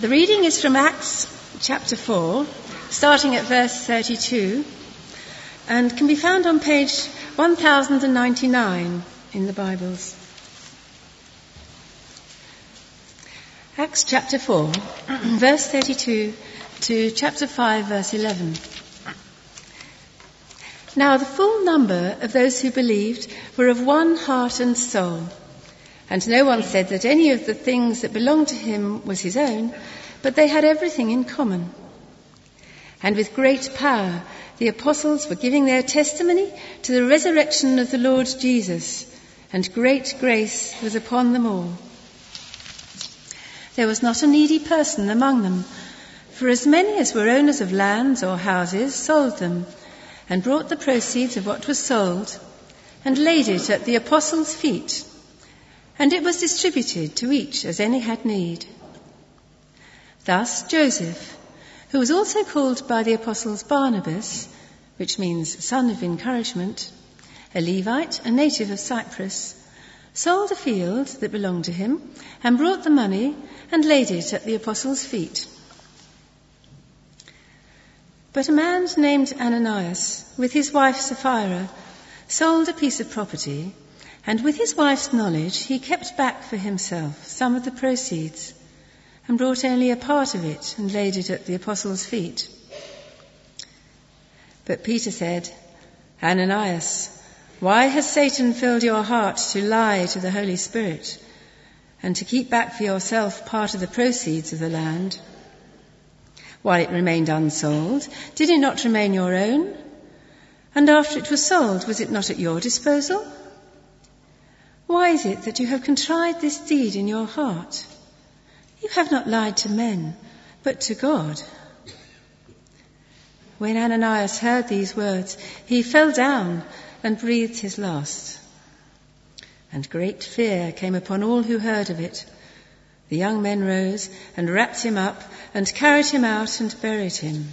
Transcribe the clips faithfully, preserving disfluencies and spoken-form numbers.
The reading is from Acts chapter four, starting at verse thirty-two, and can be found on page one thousand ninety-nine in the Bibles. Acts chapter four, verse thirty-two to chapter five, verse eleven. Now the full number of those who believed were of one heart and soul. And no one said that any of the things that belonged to him was his own, but they had everything in common. And with great power the apostles were giving their testimony to the resurrection of the Lord Jesus, and great grace was upon them all. There was not a needy person among them, for as many as were owners of lands or houses sold them, and brought the proceeds of what was sold, and laid it at the apostles' feet. And it was distributed to each as any had need. Thus Joseph, who was also called by the apostles Barnabas, which means son of encouragement, a Levite, a native of Cyprus, sold a field that belonged to him, and brought the money and laid it at the apostles' feet. But a man named Ananias, with his wife Sapphira, sold a piece of property, and with his wife's knowledge he kept back for himself some of the proceeds, and brought only a part of it and laid it at the apostles' feet. But Peter said, Ananias, why has Satan filled your heart to lie to the Holy Spirit, and to keep back for yourself part of the proceeds of the land? While it remained unsold, did it not remain your own? And after it was sold, was it not at your disposal? Why is it that you have contrived this deed in your heart? You have not lied to men, but to God. When Ananias heard these words, he fell down and breathed his last. And great fear came upon all who heard of it. The young men rose and wrapped him up and carried him out and buried him.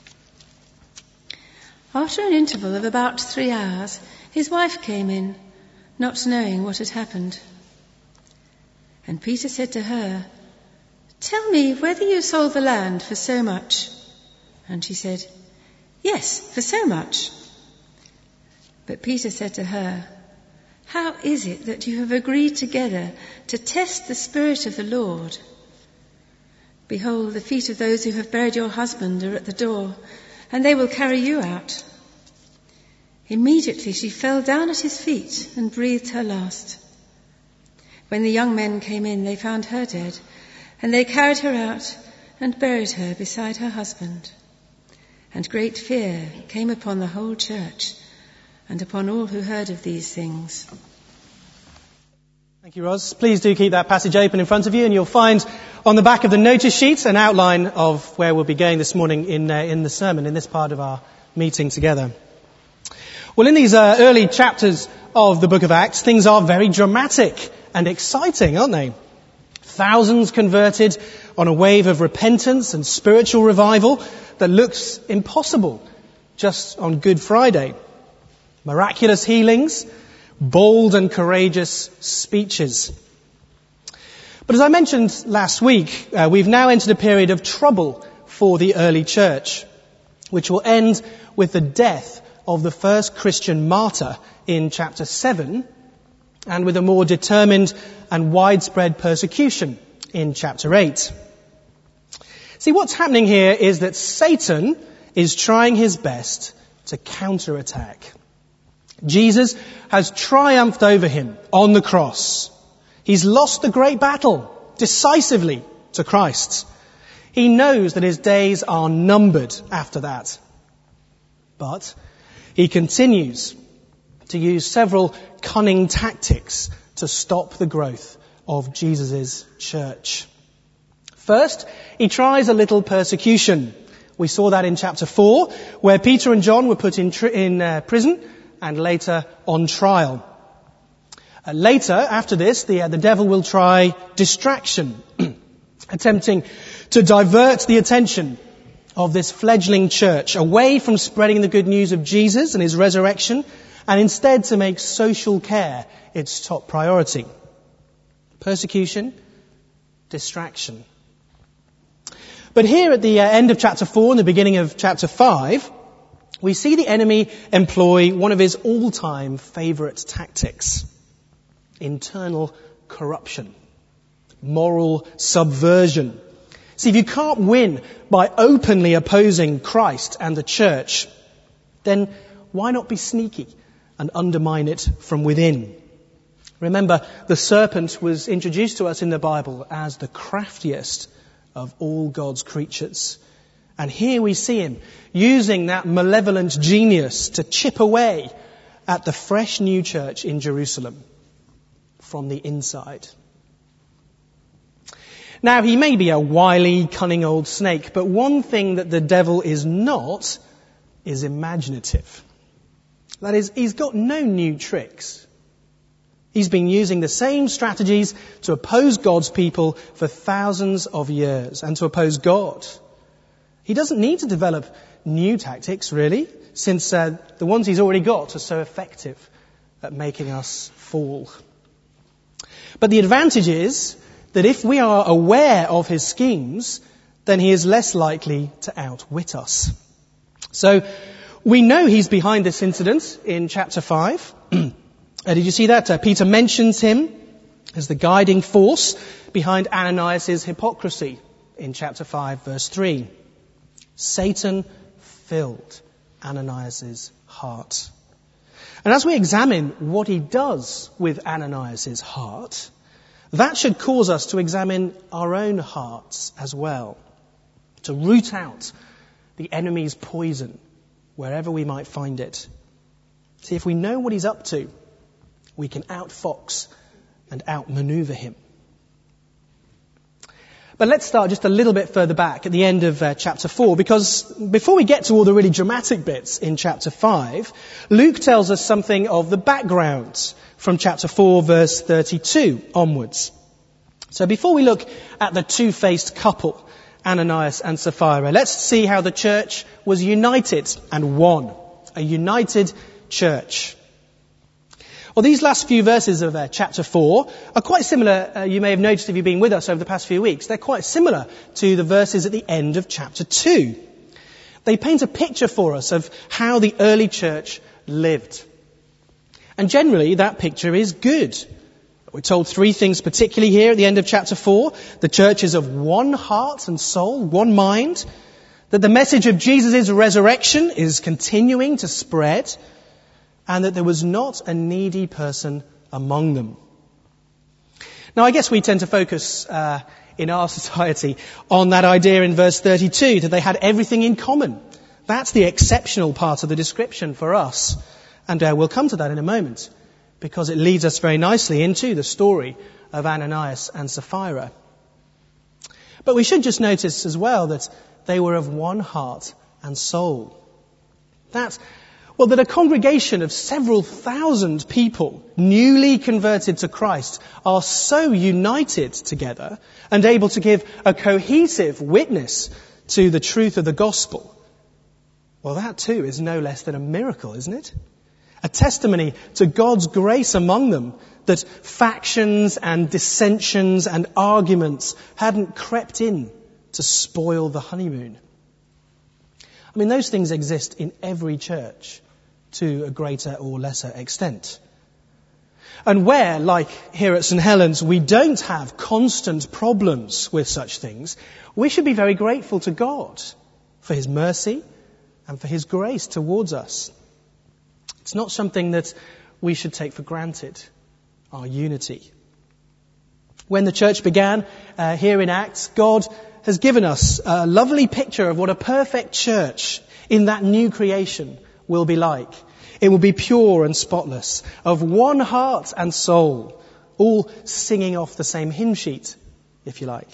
After an interval of about three hours, his wife came in, not knowing what had happened. And Peter said to her, Tell me whether you sold the land for so much. And she said, Yes, for so much. But Peter said to her, How is it that you have agreed together to test the Spirit of the Lord? Behold, the feet of those who have buried your husband are at the door, and they will carry you out. Immediately she fell down at his feet and breathed her last. When the young men came in, they found her dead, and they carried her out and buried her beside her husband. And great fear came upon the whole church and upon all who heard of these things. Thank you, Ros. Please do keep that passage open in front of you, and you'll find on the back of the notice sheet an outline of where we'll be going this morning in uh, in the sermon, in this part of our meeting together. Well, in these uh, early chapters of the book of Acts, things are very dramatic and exciting, aren't they? Thousands converted on a wave of repentance and spiritual revival that looks impossible just on Good Friday. Miraculous healings, bold and courageous speeches. But as I mentioned last week, uh, we've now entered a period of trouble for the early church, which will end with the death of the first Christian martyr in chapter seven, and with a more determined and widespread persecution in chapter eight. See, what's happening here is that Satan is trying his best to counterattack. Jesus has triumphed over him on the cross. He's lost the great battle decisively to Christ. He knows that his days are numbered after that. But he continues to use several cunning tactics to stop the growth of Jesus' church. First, he tries a little persecution. We saw that in chapter four, where Peter and John were put in, tri- in uh, prison and later on trial. Uh, later, after this, the, uh, the devil will try distraction, attempting to divert the attention of this fledgling church away from spreading the good news of Jesus and his resurrection, and instead to make social care its top priority. Persecution, distraction. But here at the uh, end of chapter four and the beginning of chapter five, we see the enemy employ one of his all-time favourite tactics: internal corruption, moral subversion. See, if you can't win by openly opposing Christ and the church, then why not be sneaky and undermine it from within? Remember, the serpent was introduced to us in the Bible as the craftiest of all God's creatures. And here we see him using that malevolent genius to chip away at the fresh new church in Jerusalem from the inside. Now, he may be a wily, cunning old snake, but one thing that the devil is not is imaginative. That is, he's got no new tricks. He's been using the same strategies to oppose God's people for thousands of years and to oppose God. He doesn't need to develop new tactics, really, since uh, the ones he's already got are so effective at making us fall. But the advantage is that if we are aware of his schemes, then he is less likely to outwit us. So we know he's behind this incident in chapter five. uh, did you see that? Uh, Peter mentions him as the guiding force behind Ananias' hypocrisy in chapter five, verse three. Satan filled Ananias' heart. And as we examine what he does with Ananias' heart, that should cause us to examine our own hearts as well, to root out the enemy's poison wherever we might find it. See, if we know what he's up to, we can outfox and outmaneuver him. But let's start just a little bit further back at the end of uh, chapter four, because before we get to all the really dramatic bits in chapter five, Luke tells us something of the background from chapter four, verse thirty-two onwards. So before we look at the two-faced couple, Ananias and Sapphira, let's see how the church was united and one. A united church. Well, these last few verses of uh, chapter four are quite similar, uh, you may have noticed if you've been with us over the past few weeks, they're quite similar to the verses at the end of chapter two. They paint a picture for us of how the early church lived. And generally, that picture is good. We're told three things particularly here at the end of chapter four. The church is of one heart and soul, one mind. That the message of Jesus' resurrection is continuing to spread. And that there was not a needy person among them. Now, I guess we tend to focus uh, in our society on that idea in verse thirty-two, that they had everything in common. That's the exceptional part of the description for us. And uh, we'll come to that in a moment, because it leads us very nicely into the story of Ananias and Sapphira. But we should just notice as well that they were of one heart and soul. That, well, that a congregation of several thousand people, newly converted to Christ, are so united together and able to give a cohesive witness to the truth of the gospel. Well, that too is no less than a miracle, isn't it? A testimony to God's grace among them, that factions and dissensions and arguments hadn't crept in to spoil the honeymoon. I mean, those things exist in every church to a greater or lesser extent. And where, like here at St Helens, we don't have constant problems with such things, we should be very grateful to God for his mercy and for his grace towards us. It's not something that we should take for granted, our unity. When the church began uh, here in Acts, God has given us a lovely picture of what a perfect church in that new creation will be like. It will be pure and spotless, of one heart and soul, all singing off the same hymn sheet, if you like.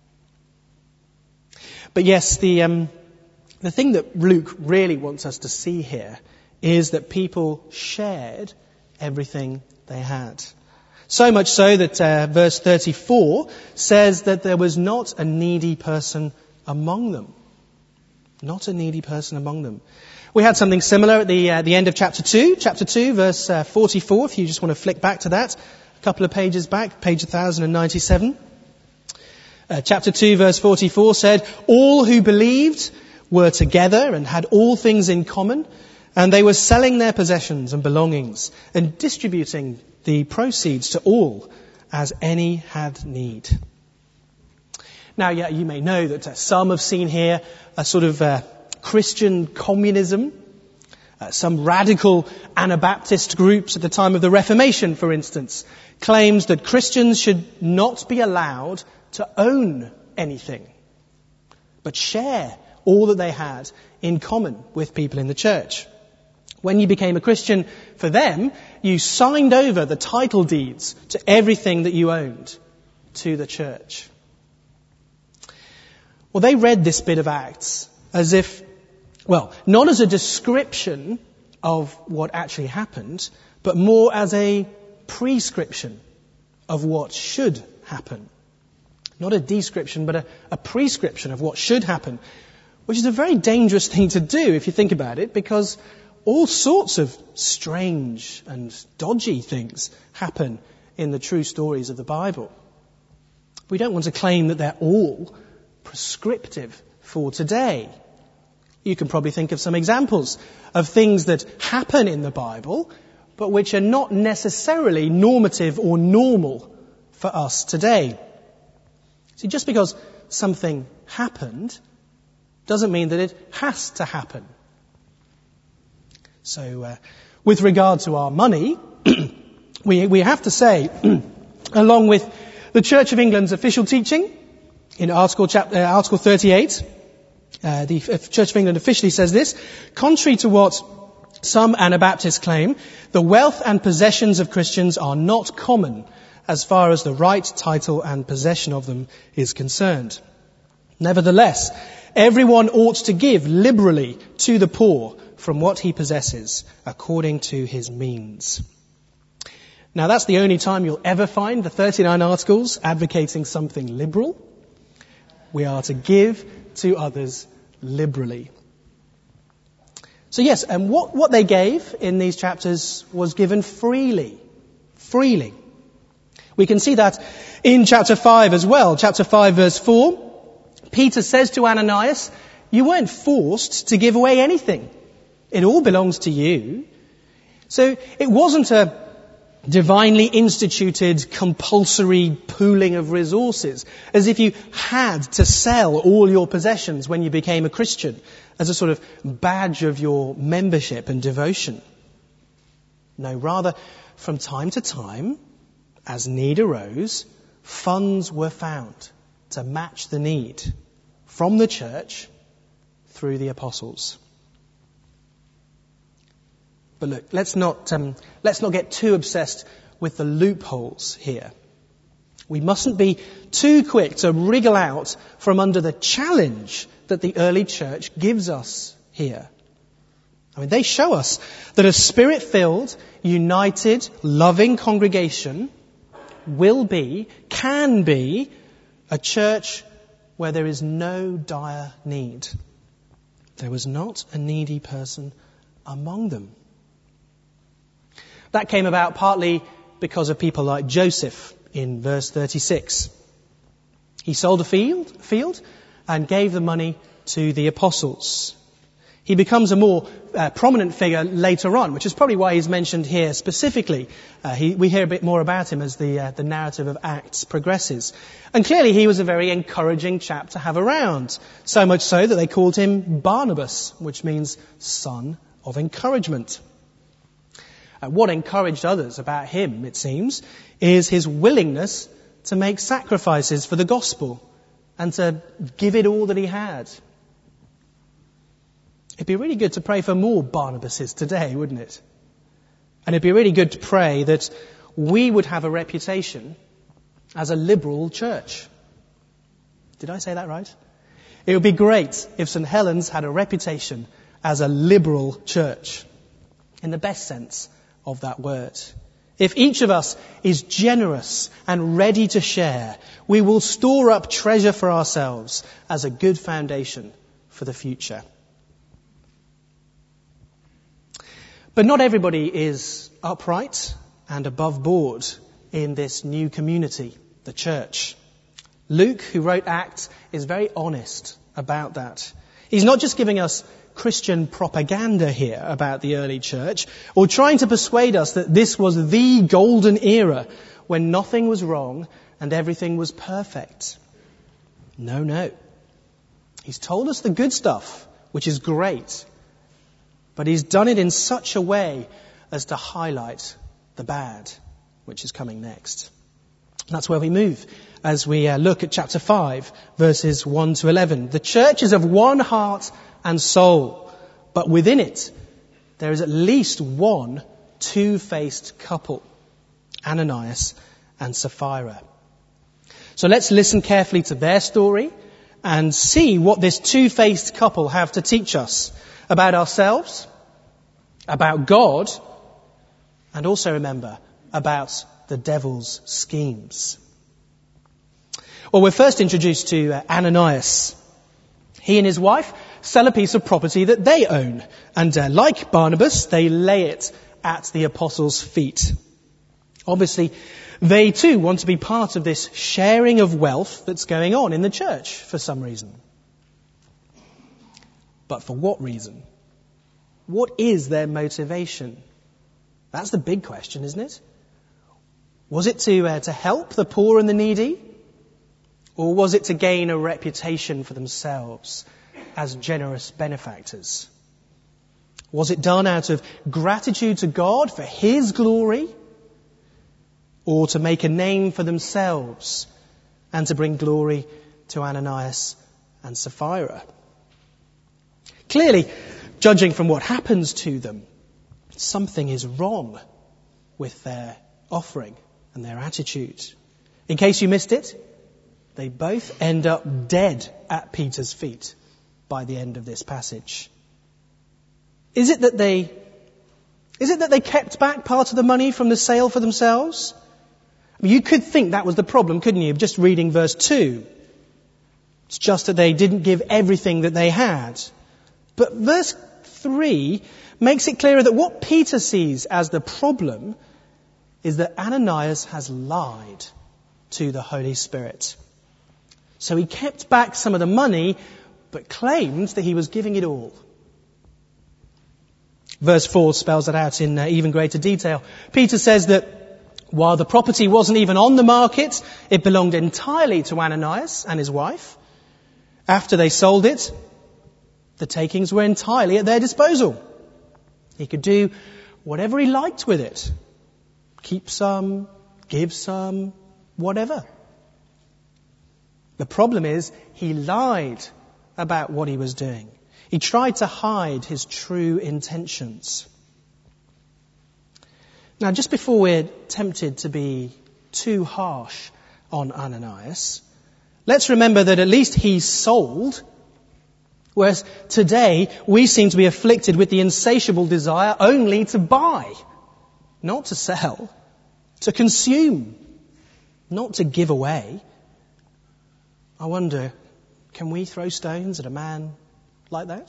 But yes, the um, the thing that Luke really wants us to see here is that people shared everything they had. So much so that uh, verse thirty-four says that there was not a needy person among them. Not a needy person among them. We had something similar at the uh, the end of chapter two. Chapter two, verse uh, forty-four, if you just want to flick back to that. A couple of pages back, page one thousand ninety-seven. Uh, chapter two, verse forty-four said, all who believed were together and had all things in common, and they were selling their possessions and belongings and distributing the proceeds to all as any had need. Now, yeah, you may know that uh, some have seen here a sort of uh, Christian communism. Uh, some radical Anabaptist groups at the time of the Reformation, for instance, claimed that Christians should not be allowed to own anything, but share all that they had in common with people in the church. When you became a Christian, for them, you signed over the title deeds to everything that you owned to the church. Well, they read this bit of Acts as if, well, not as a description of what actually happened, but more as a prescription of what should happen. Not a description, but a, a prescription of what should happen, which is a very dangerous thing to do if you think about it, because all sorts of strange and dodgy things happen in the true stories of the Bible. We don't want to claim that they're all prescriptive for today. You can probably think of some examples of things that happen in the Bible, but which are not necessarily normative or normal for us today. See, just because something happened doesn't mean that it has to happen. So, uh, with regard to our money, we, we have to say, along with the Church of England's official teaching, in Article, chapter, uh, Article thirty-eight, uh, the Church of England officially says this, contrary to what some Anabaptists claim, the wealth and possessions of Christians are not common as far as the right, title and possession of them is concerned. Nevertheless, everyone ought to give liberally to the poor from what he possesses, according to his means. Now, that's the only time you'll ever find the thirty-nine Articles advocating something liberal. We are to give to others liberally. So yes, and what, what they gave in these chapters was given freely. Freely. We can see that in chapter five as well. Chapter five, verse four. Peter says to Ananias, you weren't forced to give away anything. It all belongs to you. So it wasn't a divinely instituted compulsory pooling of resources, as if you had to sell all your possessions when you became a Christian as a sort of badge of your membership and devotion. No, rather, from time to time, as need arose, funds were found to match the need from the church through the apostles. But look, let's not um, let's not get too obsessed with the loopholes here. We mustn't be too quick to wriggle out from under the challenge that the early church gives us here. I mean, they show us that a spirit-filled, united, loving congregation will be, can be, a church where there is no dire need. There was not a needy person among them. That came about partly because of people like Joseph in verse thirty-six. He sold a field, field and gave the money to the apostles. He becomes a more uh, prominent figure later on, which is probably why he's mentioned here specifically. Uh, he, we hear a bit more about him as the, uh, the narrative of Acts progresses. And clearly he was a very encouraging chap to have around, so much so that they called him Barnabas, which means son of encouragement. Uh, what encouraged others about him, it seems, is his willingness to make sacrifices for the gospel and to give it all that he had. It'd be really good to pray for more Barnabases today, wouldn't it? And it'd be really good to pray that we would have a reputation as a liberal church. Did I say that right? It would be great if St Helens had a reputation as a liberal church, in the best sense of that word. If each of us is generous and ready to share, we will store up treasure for ourselves as a good foundation for the future. But not everybody is upright and above board in this new community, the church. Luke, who wrote Acts, is very honest about that. He's not just giving us Christian propaganda here about the early church, or trying to persuade us that this was the golden era when nothing was wrong and everything was perfect. No, no. He's told us the good stuff, which is great, but he's done it in such a way as to highlight the bad, which is coming next. That's where we move as we uh, look at chapter five, verses one to eleven. The church is of one heart and soul, but within it there is at least one two-faced couple, Ananias and Sapphira. So let's listen carefully to their story and see what this two-faced couple have to teach us about ourselves, about God, and also, remember, about the devil's schemes. Well, we're first introduced to uh, Ananias. He and his wife sell a piece of property that they own, and uh, like Barnabas, they lay it at the apostles' feet. Obviously, they too want to be part of this sharing of wealth that's going on in the church for some reason. But for what reason? What is their motivation? That's the big question, isn't it? Was it to uh, to help the poor and the needy? Or was it to gain a reputation for themselves as generous benefactors? Was it done out of gratitude to God for His glory? Or to make a name for themselves and to bring glory to Ananias and Sapphira? Clearly, judging from what happens to them, something is wrong with their offering and their attitude. In case you missed it, they both end up dead at Peter's feet by the end of this passage. Is it that they, is it that they kept back part of the money from the sale for themselves? I mean, you could think that was the problem, couldn't you? Just reading verse two. It's just that they didn't give everything that they had. But verse three makes it clearer that what Peter sees as the problem is that Ananias has lied to the Holy Spirit. So he kept back some of the money, but claimed that he was giving it all. Verse four spells that out in uh, even greater detail. Peter says that while the property wasn't even on the market, it belonged entirely to Ananias and his wife. After they sold it, the takings were entirely at their disposal. He could do whatever he liked with it. Keep some, give some, whatever. The problem is, he lied about what he was doing. He tried to hide his true intentions. Now, just before we're tempted to be too harsh on Ananias, let's remember that at least he sold, whereas today we seem to be afflicted with the insatiable desire only to buy, not to sell, to consume, not to give away. I wonder, can we throw stones at a man like that?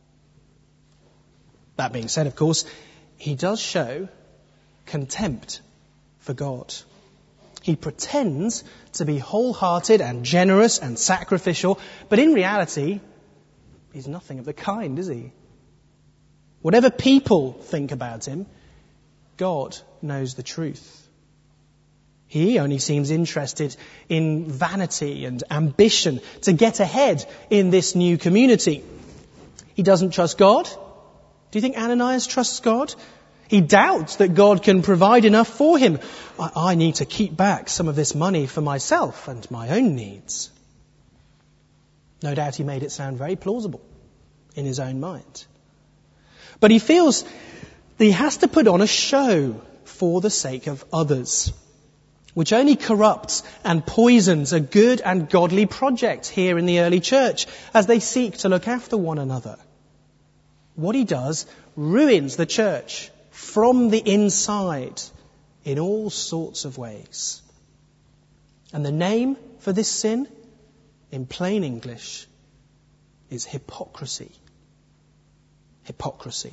That being said, of course, he does show contempt for God. He pretends to be wholehearted and generous and sacrificial, but in reality, he's nothing of the kind, is he? Whatever people think about him, God knows the truth. He only seems interested in vanity and ambition to get ahead in this new community. He doesn't trust God. Do you think Ananias trusts God? He doubts that God can provide enough for him. I, I need to keep back some of this money for myself and my own needs. No doubt he made it sound very plausible in his own mind. But he feels that he has to put on a show for the sake of others, which only corrupts and poisons a good and godly project here in the early church as they seek to look after one another. What he does ruins the church from the inside in all sorts of ways. And the name for this sin, in plain English, is hypocrisy. Hypocrisy.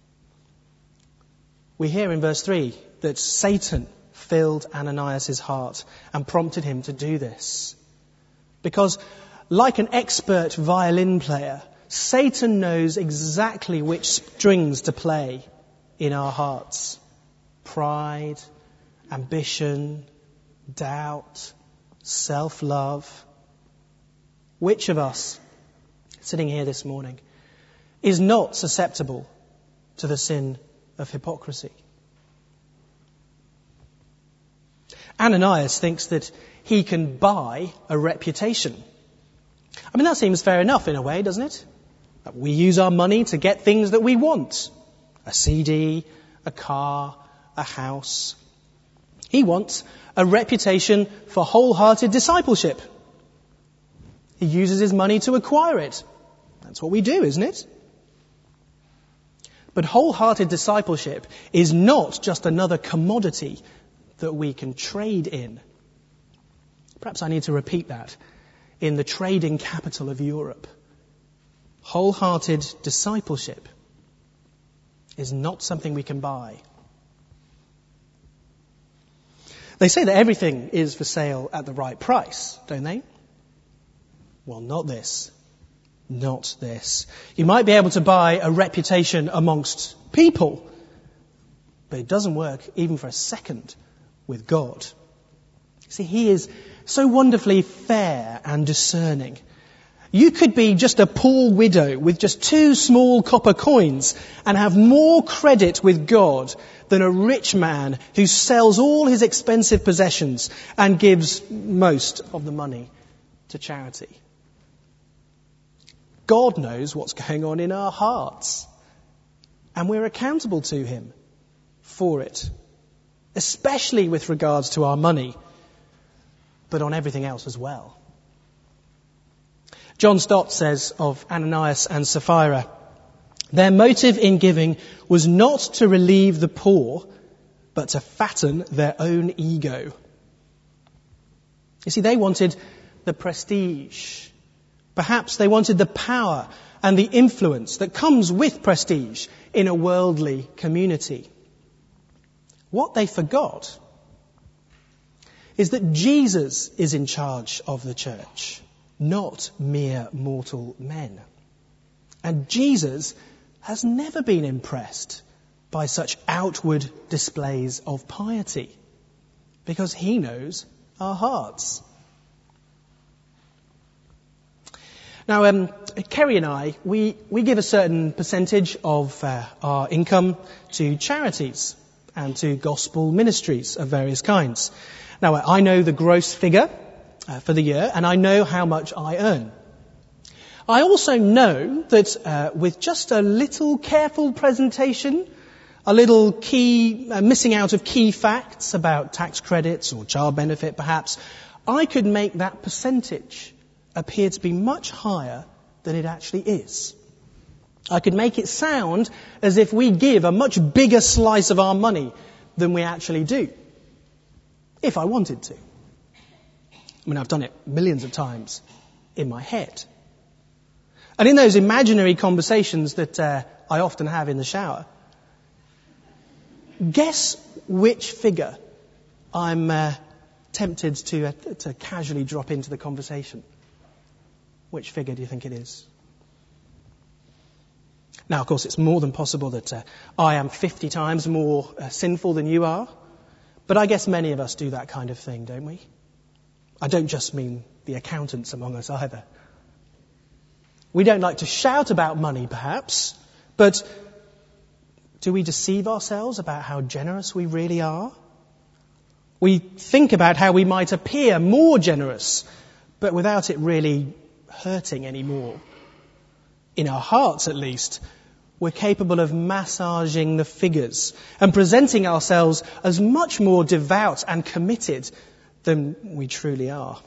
We hear in verse three that Satan filled Ananias' heart and prompted him to do this. Because like an expert violin player, Satan knows exactly which strings to play in our hearts. Pride, ambition, doubt, self-love. Which of us, sitting here this morning, is not susceptible to the sin of hypocrisy? Ananias thinks that he can buy a reputation. I mean, that seems fair enough in a way, doesn't it? That we use our money to get things that we want. A C D, a car, a house. He wants a reputation for wholehearted discipleship. He uses his money to acquire it. That's what we do, isn't it? But wholehearted discipleship is not just another commodity that we can trade in. Perhaps I need to repeat that. In the trading capital of Europe, wholehearted discipleship is not something we can buy. They say that everything is for sale at the right price, don't they? Well, not this. Not this. You might be able to buy a reputation amongst people, but it doesn't work even for a second with God. See, He is so wonderfully fair and discerning. You could be just a poor widow with just two small copper coins and have more credit with God than a rich man who sells all his expensive possessions and gives most of the money to charity. God knows what's going on in our hearts, and we're accountable to Him for it, especially with regards to our money, but on everything else as well. John Stott says of Ananias and Sapphira, their motive in giving was not to relieve the poor, but to fatten their own ego. You see, they wanted the prestige. Perhaps they wanted the power and the influence that comes with prestige in a worldly community. What they forgot is that Jesus is in charge of the church, not mere mortal men. And Jesus has never been impressed by such outward displays of piety, because He knows our hearts. Now, um, Kerry and I, we, we give a certain percentage of uh, our income to charities and to gospel ministries of various kinds. Now, I know the gross figure uh, for the year, and I know how much I earn. I also know that uh, with just a little careful presentation, a little key, uh, missing out of key facts about tax credits or child benefit perhaps, I could make that percentage appear to be much higher than it actually is. I could make it sound as if we give a much bigger slice of our money than we actually do, if I wanted to. I mean, I've done it millions of times in my head. And in those imaginary conversations that uh, I often have in the shower, guess which figure I'm uh, tempted to uh, to casually drop into the conversation. Which figure do you think it is? Now, of course, it's more than possible that uh, I am fifty times more uh, sinful than you are. But I guess many of us do that kind of thing, don't we? I don't just mean the accountants among us either. We don't like to shout about money, perhaps, but do we deceive ourselves about how generous we really are? We think about how we might appear more generous, but without it really hurting anymore. In our hearts, at least, we're capable of massaging the figures and presenting ourselves as much more devout and committed than we truly are.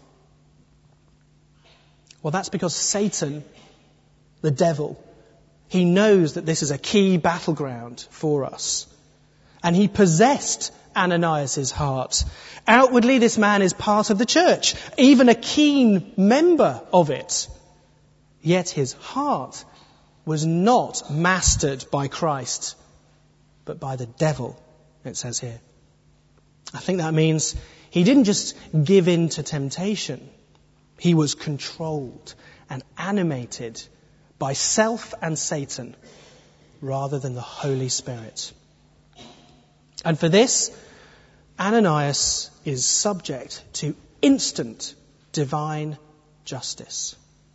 Well, that's because Satan, the devil, he knows that this is a key battleground for us. And he possessed Ananias' heart. Outwardly, this man is part of the church, even a keen member of it. Yet his heart was not mastered by Christ, but by the devil, it says here. I think that means he didn't just give in to temptation. He was controlled and animated by self and Satan rather than the Holy Spirit. And for this, Ananias is subject to instant divine justice.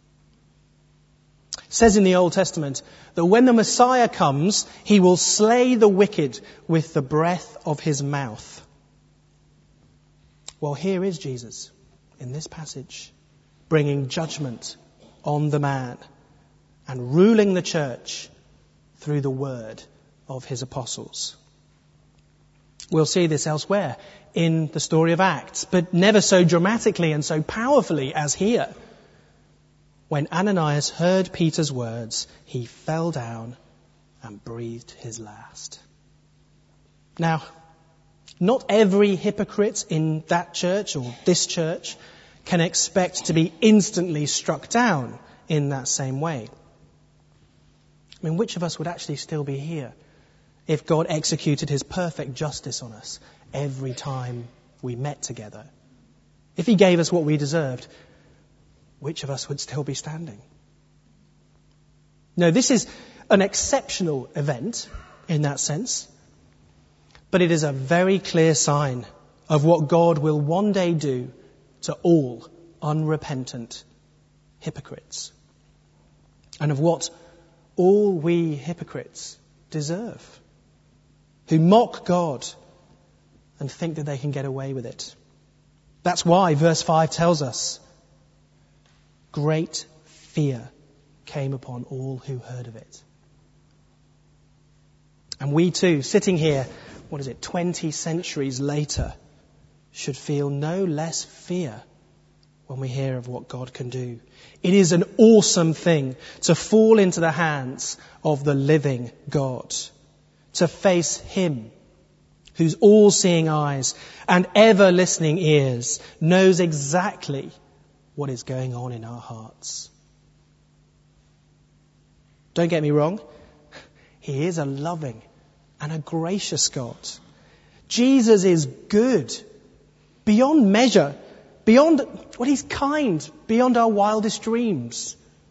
It says in the Old Testament that when the Messiah comes, he will slay the wicked with the breath of his mouth. Well, here is Jesus in this passage, bringing judgment on the man and ruling the church through the word of his apostles. We'll see this elsewhere in the story of Acts, but never so dramatically and so powerfully as here. When Ananias heard Peter's words, he fell down and breathed his last. Now, not every hypocrite in that church or this church can expect to be instantly struck down in that same way. I mean, which of us would actually still be here if God executed his perfect justice on us every time we met together? If he gave us what we deserved, which of us would still be standing? No, this is an exceptional event in that sense, but it is a very clear sign of what God will one day do to all unrepentant hypocrites, and of what all we hypocrites deserve, who mock God and think that they can get away with it. That's why verse five tells us, great fear came upon all who heard of it. And we too, sitting here, what is it, twenty centuries later, should feel no less fear when we hear of what God can do. It is an awesome thing to fall into the hands of the living God, to face him whose all-seeing eyes and ever-listening ears knows exactly what is going on in our hearts. Don't get me wrong, he is a loving and a gracious God. Jesus is good, beyond measure, beyond what he's kind, beyond our wildest dreams.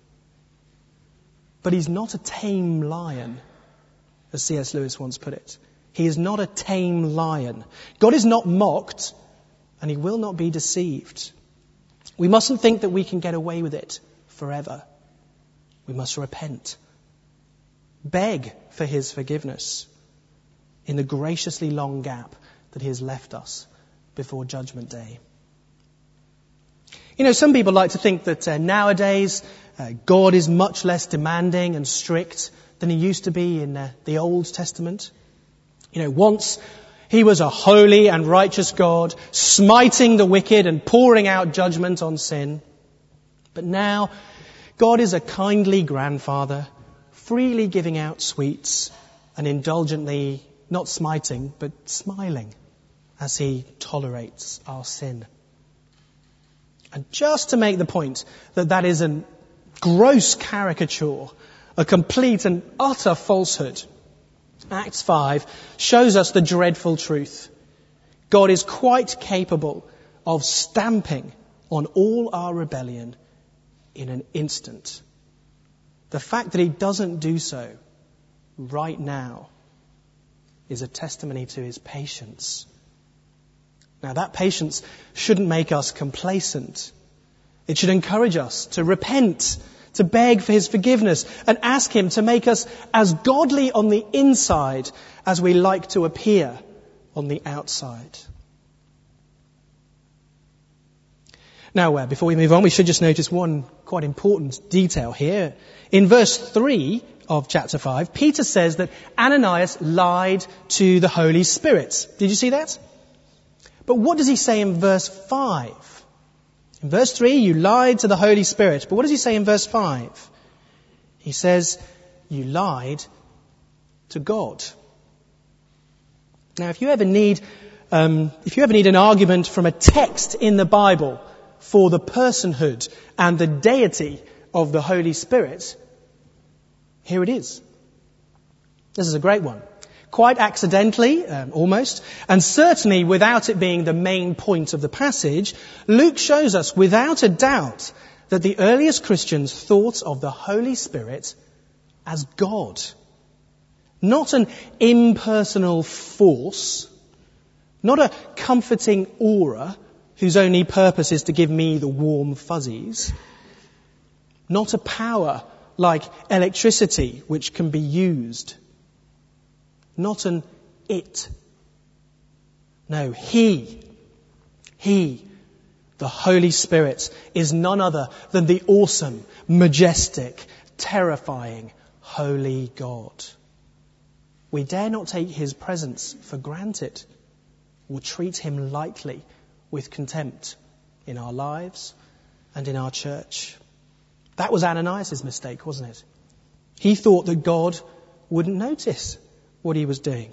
But he's not a tame lion, as C S Lewis once put it. He is not a tame lion. God is not mocked, and he will not be deceived. We mustn't think that we can get away with it forever. We must repent. Beg for his forgiveness in the graciously long gap that he has left us before Judgment Day. You know, some people like to think that uh, nowadays uh, God is much less demanding and strict than he used to be in uh, the Old Testament. You know, once he was a holy and righteous God, smiting the wicked and pouring out judgment on sin. But now, God is a kindly grandfather, freely giving out sweets and indulgently not smiting, but smiling as he tolerates our sin. And just to make the point that that is a gross caricature, a complete and utter falsehood, Acts five shows us the dreadful truth. God is quite capable of stamping on all our rebellion in an instant. The fact that he doesn't do so right now is a testimony to his patience. Now, that patience shouldn't make us complacent. It should encourage us to repent, to beg for his forgiveness, and ask him to make us as godly on the inside as we like to appear on the outside. Now, uh, before we move on, we should just notice one quite important detail here. In verse three of chapter five, Peter says that Ananias lied to the Holy Spirit. Did you see that? But what does he say in verse five? In verse three, you lied to the Holy Spirit. But what does he say in verse five? He says, you lied to God. Now, if you ever need, um, if you ever need an argument from a text in the Bible for the personhood and the deity of the Holy Spirit, here it is. This is a great one. quite accidentally, um, almost, and certainly without it being the main point of the passage, Luke shows us without a doubt that the earliest Christians thought of the Holy Spirit as God. Not an impersonal force, not a comforting aura whose only purpose is to give me the warm fuzzies, not a power like electricity which can be used, not an it. No, He, He, the Holy Spirit, is none other than the awesome, majestic, terrifying, holy God. We dare not take His presence for granted or treat Him lightly with contempt in our lives and in our church. That was Ananias' mistake, wasn't it? He thought that God wouldn't notice what he was doing.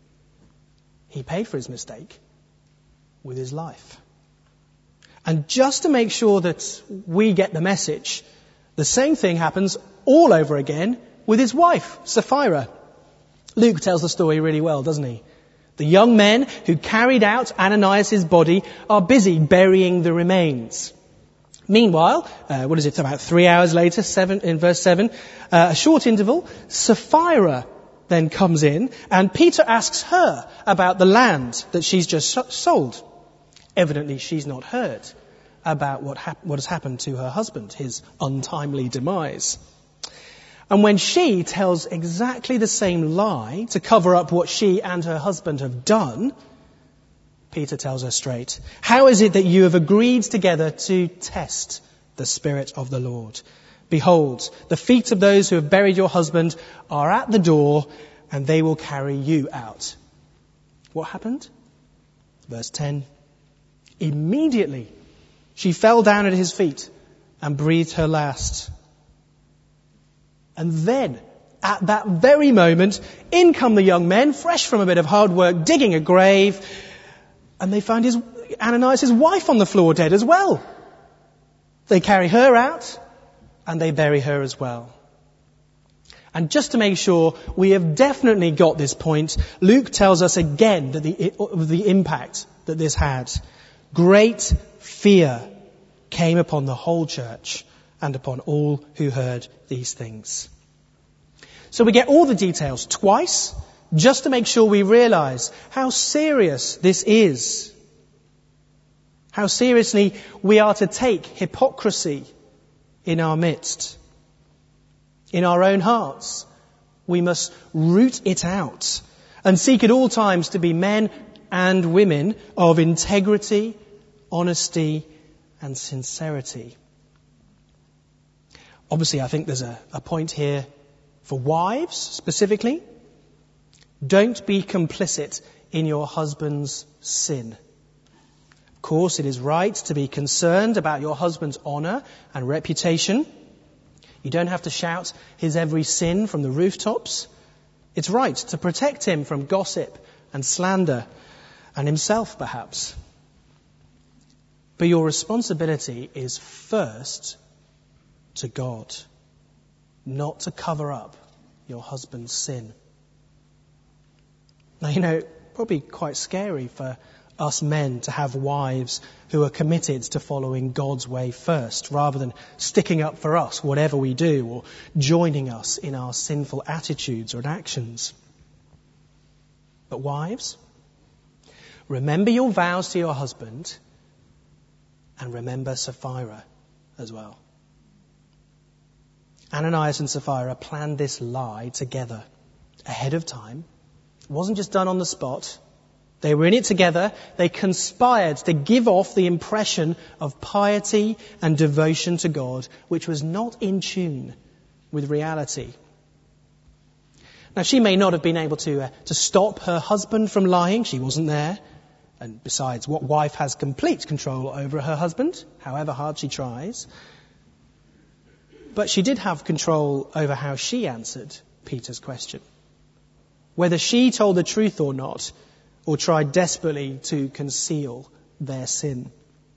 He paid for his mistake with his life. And just to make sure that we get the message, the same thing happens all over again with his wife, Sapphira. Luke tells the story really well, doesn't he? The young men who carried out Ananias' body are busy burying the remains. Meanwhile, uh, what is it, about three hours later, seven, in verse seven, uh, a short interval, Sapphira then comes in and Peter asks her about the land that she's just sold. Evidently she's not heard about what, hap- what has happened to her husband, his untimely demise. And when she tells exactly the same lie to cover up what she and her husband have done, Peter tells her straight, "How is it that you have agreed together to test the Spirit of the Lord? Behold, the feet of those who have buried your husband are at the door, and they will carry you out." What happened? Verse ten. Immediately she fell down at his feet and breathed her last. And then, at that very moment, in come the young men, fresh from a bit of hard work, digging a grave, and they find his Ananias' wife on the floor dead as well. They carry her out, and they bury her as well. And just to make sure we have definitely got this point, Luke tells us again that the, the impact that this had. Great fear came upon the whole church and upon all who heard these things. So we get all the details twice, just to make sure we realize how serious this is. How seriously we are to take hypocrisy in our midst. In our own hearts, we must root it out and seek at all times to be men and women of integrity, honesty, and sincerity. Obviously, I think there's a, a point here for wives specifically. Don't be complicit in your husband's sin. Of course, it is right to be concerned about your husband's honour and reputation. You don't have to shout his every sin from the rooftops. It's right to protect him from gossip and slander, and himself perhaps. But your responsibility is first to God, not to cover up your husband's sin. Now, you know, probably quite scary for us men to have wives who are committed to following God's way first, rather than sticking up for us, whatever we do, or joining us in our sinful attitudes or actions. But wives, remember your vows to your husband, and remember Sapphira as well. Ananias and Sapphira planned this lie together ahead of time. It wasn't just done on the spot. They were in it together. They conspired to give off the impression of piety and devotion to God, which was not in tune with reality. Now, she may not have been able to, uh, to stop her husband from lying. She wasn't there. And besides, what wife has complete control over her husband, however hard she tries? But she did have control over how she answered Peter's question. Whether she told the truth or not, or tried desperately to conceal their sin.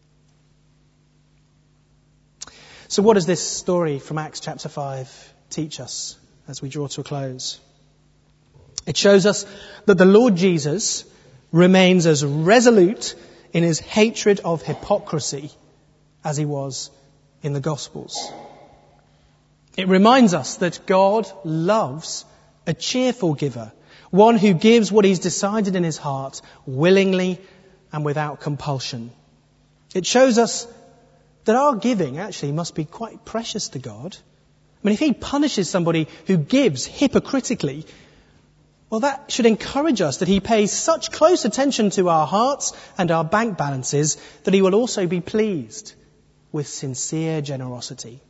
So what does this story from Acts chapter five teach us as we draw to a close? It shows us that the Lord Jesus remains as resolute in his hatred of hypocrisy as he was in the Gospels. It reminds us that God loves a cheerful giver, one who gives what he's decided in his heart willingly and without compulsion. It shows us that our giving actually must be quite precious to God. I mean, if he punishes somebody who gives hypocritically, well, that should encourage us that he pays such close attention to our hearts and our bank balances that he will also be pleased with sincere generosity.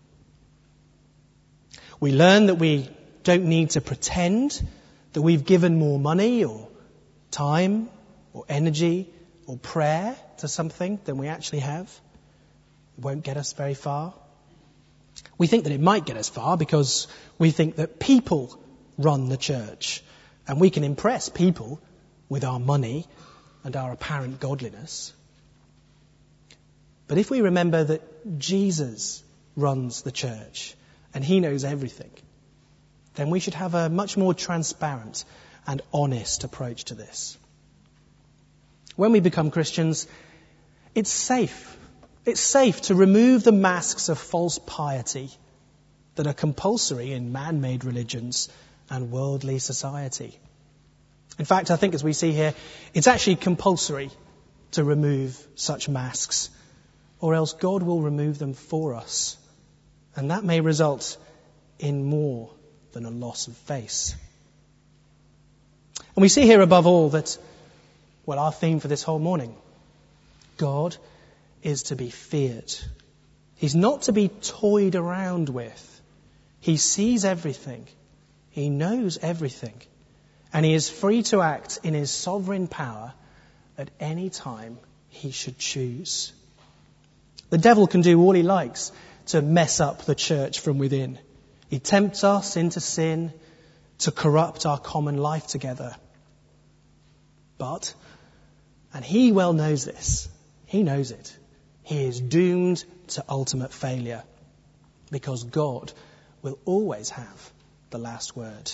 We learn that we don't need to pretend that we've given more money or time or energy or prayer to something than we actually have. It won't get us very far. We think that it might get us far because we think that people run the church and we can impress people with our money and our apparent godliness. But if we remember that Jesus runs the church and he knows everything, then we should have a much more transparent and honest approach to this. When we become Christians, it's safe. It's safe to remove the masks of false piety that are compulsory in man-made religions and worldly society. In fact, I think as we see here, it's actually compulsory to remove such masks, or else God will remove them for us. And that may result in more than a loss of face. And we see here above all that, well, our theme for this whole morning, God is to be feared. He's not to be toyed around with. He sees everything. He knows everything. And he is free to act in his sovereign power at any time he should choose. The devil can do all he likes to mess up the church from within. He tempts us into sin to corrupt our common life together. But, and he well knows this, he knows it, he is doomed to ultimate failure because God will always have the last word.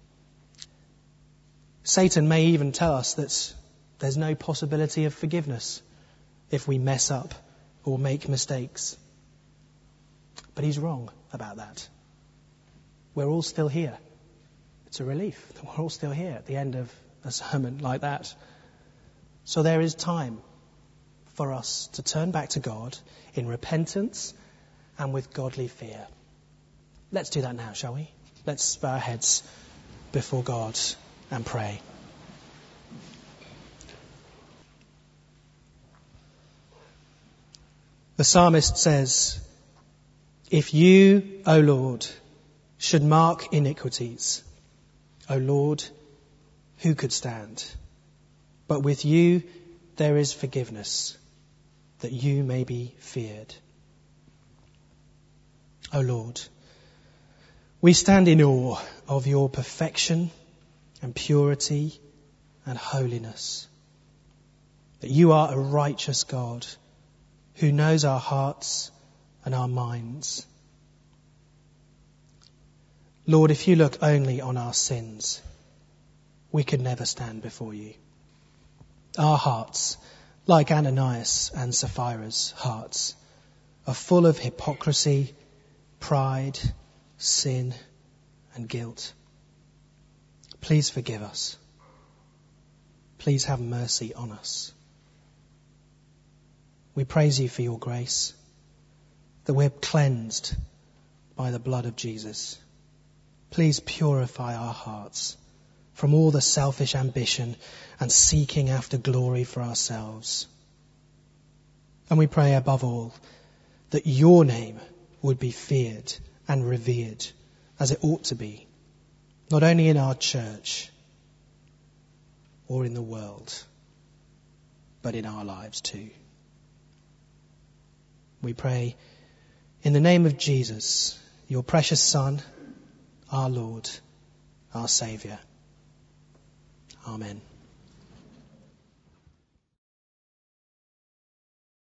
Satan may even tell us that there's no possibility of forgiveness if we mess up or make mistakes. But he's wrong about that. We're all still here. It's a relief that we're all still here at the end of a sermon like that. So there is time for us to turn back to God in repentance and with godly fear. Let's do that now, shall we? Let's bow our heads before God and pray. The psalmist says, "If you, O Lord, should mark iniquities, O Lord, who could stand? But with you there is forgiveness, that you may be feared." O Lord, we stand in awe of your perfection and purity and holiness, that you are a righteous God who knows our hearts and our minds. Lord, if you look only on our sins, we could never stand before you. Our hearts, like Ananias and Sapphira's hearts, are full of hypocrisy, pride, sin, and guilt. Please forgive us. Please have mercy on us. We praise you for your grace, that we're cleansed by the blood of Jesus. Please purify our hearts from all the selfish ambition and seeking after glory for ourselves. And we pray above all that your name would be feared and revered as it ought to be, not only in our church or in the world, but in our lives too. We pray in the name of Jesus, your precious Son, our Lord, our Saviour. Amen.